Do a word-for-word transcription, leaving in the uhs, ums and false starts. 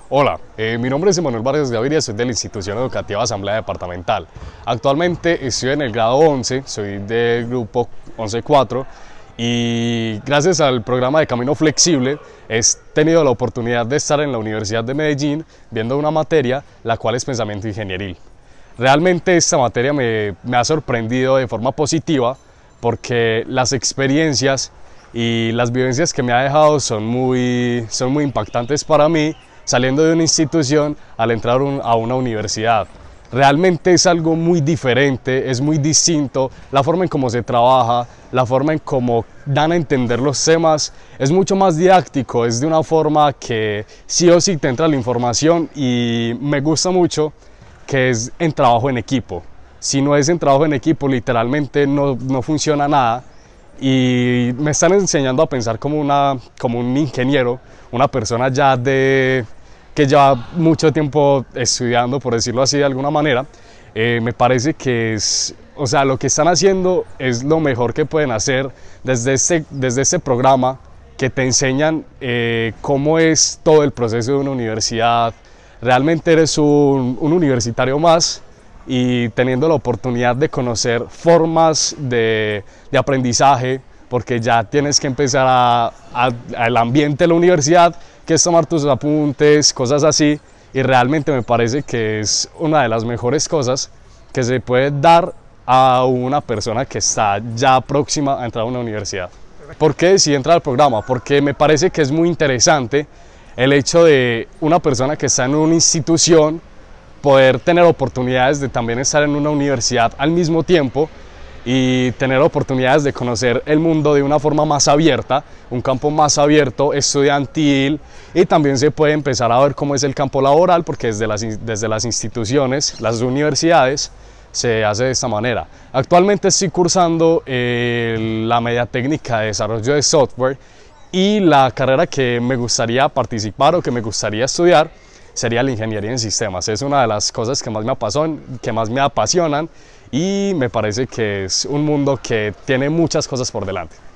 Hola, eh, mi nombre es Emanuel Vargas Gaviria, soy de la Institución Educativa Asamblea Departamental. Actualmente estoy en el grado once, soy del grupo once cuatro y gracias al programa de Camino Flexible he tenido la oportunidad de estar en la Universidad de Medellín viendo una materia, la cual es Pensamiento Ingenieril. Realmente esta materia me, me ha sorprendido de forma positiva porque las experiencias y las vivencias que me ha dejado son muy, son muy impactantes para mí, saliendo de una institución al entrar un, a una universidad. Realmente es algo muy diferente, es muy distinto, la forma en cómo se trabaja, la forma en cómo dan a entender los temas, es mucho más didáctico, es de una forma que sí o sí te entra la información y me gusta mucho que es en trabajo en equipo. Si no es en trabajo en equipo, literalmente no, no funciona nada. Y me están enseñando a pensar como, una, como un ingeniero, una persona ya de, que lleva mucho tiempo estudiando, por decirlo así de alguna manera. Eh, me parece que es, o sea, lo que están haciendo es lo mejor que pueden hacer desde este, desde este programa que te enseñan eh, cómo es todo el proceso de una universidad. Realmente eres un, un universitario más y teniendo la oportunidad de conocer formas de, de aprendizaje, porque ya tienes que empezar a, a, al ambiente de la universidad, que es tomar tus apuntes, cosas así, y realmente me parece que es una de las mejores cosas que se puede dar a una persona que está ya próxima a entrar a una universidad. ¿Por qué decidí entrar al programa? Porque me parece que es muy interesante el hecho de una persona que está en una institución poder tener oportunidades de también estar en una universidad al mismo tiempo y tener oportunidades de conocer el mundo de una forma más abierta, un campo más abierto, estudiantil, y también se puede empezar a ver cómo es el campo laboral, porque desde las, desde las instituciones, las universidades, se hace de esta manera. Actualmente estoy cursando eh, la media técnica de desarrollo de software y la carrera que me gustaría participar o que me gustaría estudiar sería la ingeniería en sistemas. Es una de las cosas que más me apasionan, que más me apasionan y me parece que es un mundo que tiene muchas cosas por delante.